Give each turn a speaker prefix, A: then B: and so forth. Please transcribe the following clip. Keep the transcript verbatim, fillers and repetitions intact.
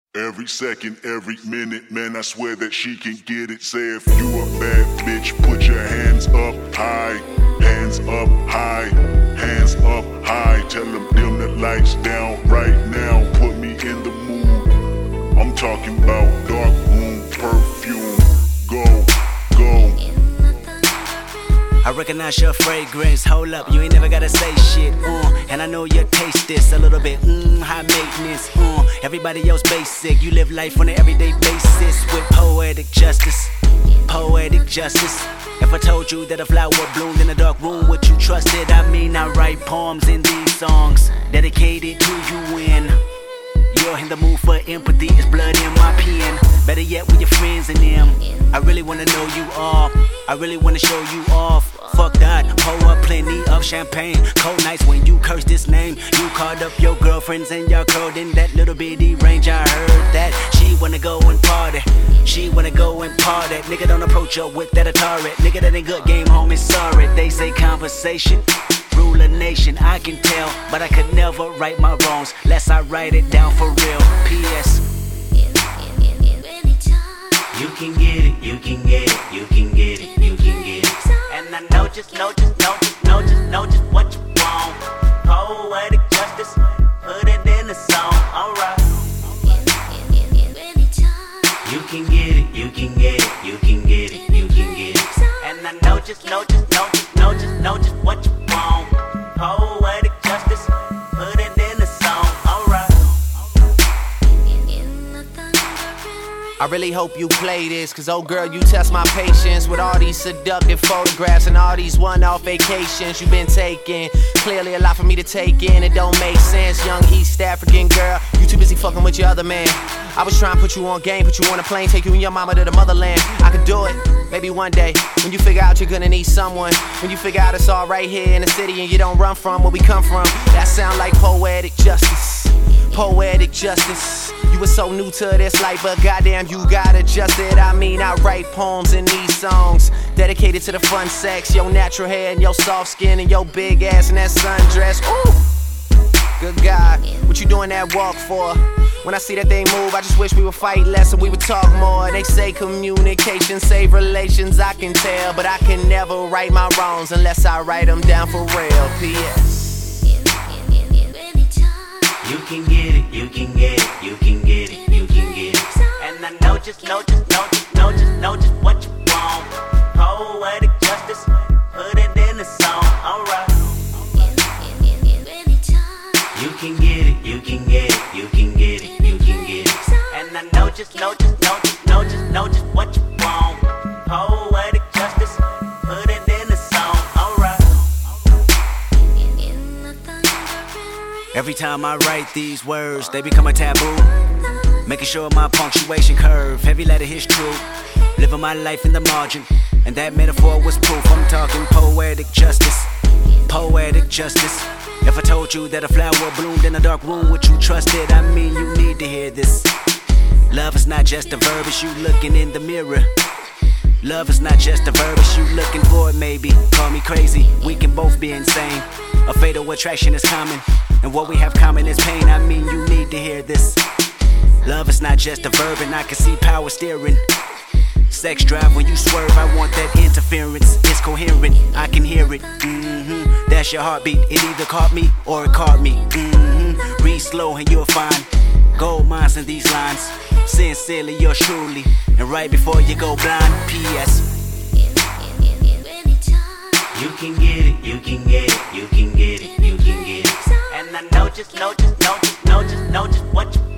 A: Every second, every minute, man, I swear that she can get it. Say if you a bad bitch, put your hands up high. Hands up high, hands up high. Tell them dim the lights down right now. Put me in the mood. I'm talking about dark room perfume. Go, go.
B: I recognize your fragrance, hold up, you ain't never gotta say shit, uh, and I know you taste this a little bit, mmm, high maintenance, uh, everybody else basic, you live life on an everyday basis with poetic justice, poetic justice. If I told you that a flower bloomed in a dark room, would you trust it? I mean, I write poems in these songs, dedicated to you when you're in the mood for empathy, it's blood in my pen. Better yet with your friends and them. I really wanna know you all, I really wanna show you off. Fuck that, pour up plenty of champagne. Cold nights when you curse this name. You called up your girlfriends and y'all curled in that little bitty range. I heard that she wanna go and party, she wanna go and party. Nigga, don't approach her with that Atari. Nigga, that ain't good, game home is sorry. They say conversation rule a nation, I can tell, but I could never right my wrongs lest I write it down for real. P S You can get it, you can get it, you can get it, you can get it. And I know just, know just, know just, know just, know just what you want. Poetic justice, put it in the song, alright. You can get it, you can get it, you can get it, you can get it. And I know just, know just, know just, know just, know just what you want. Poetic justice, put it in the song, alright.
C: I really hope you play this, cause oh girl, you test my patience with all these seductive photographs and all these one-off vacations you've been taking. Clearly a lot for me to take in, it don't make sense. Young East African girl, you too busy fucking with your other man. I was trying to put you on game, put you on a plane, take you and your mama to the motherland. I could do it, maybe one day, when you figure out you're gonna need someone. When you figure out it's all right here in the city and you don't run from where we come from. That sound like poetic justice, poetic justice. You were so new to this life, but goddamn you got adjusted. I mean, I write poems in these songs dedicated to the fun sex, your natural hair and your soft skin and your big ass and that sundress. Ooh, good God, what you doing that walk for? When I see that thing move, I just wish we would fight less and we would talk more. They say communication save relations, I can tell, but I can never right my wrongs unless I write them down for real. P S
B: You can get it, you can get it, you can get it, you can get it. And I know just, know just, know just, know just, know just what you want. Poetic justice, put it in the song, alright. You can get it, you can get it, you can get it, you can get it. And I know just, know just, know just, know just, know just what you want. Poetic justice, put it in the song, alright. Every time I write these words, they become a taboo. Making sure my punctuation curve, heavy letter hits true. Living my life in the margin, and that metaphor was proof. I'm talking poetic justice, poetic justice. If I told you that a flower bloomed in a dark room, would you trust it? I mean, you need to hear this. Love is not just a verb, it's you looking in the mirror. Love is not just a verb, it's you looking for it maybe. Call me crazy, we can both be insane. A fatal attraction is common, and what we have common is pain. I mean, you need to hear this. Love is not just a verb, and I can see power steering. Sex drive when you swerve, I want that interference. It's coherent, I can hear it. Mm-hmm. That's your heartbeat, it either caught me or it caught me. Mm-hmm. Read slow and you'll find gold mines in these lines. Sincerely, yours truly, and right before you go blind. P S You can get it, you can get it, you can get it, you can get it. And I know just, know just, know just, know just, know just what you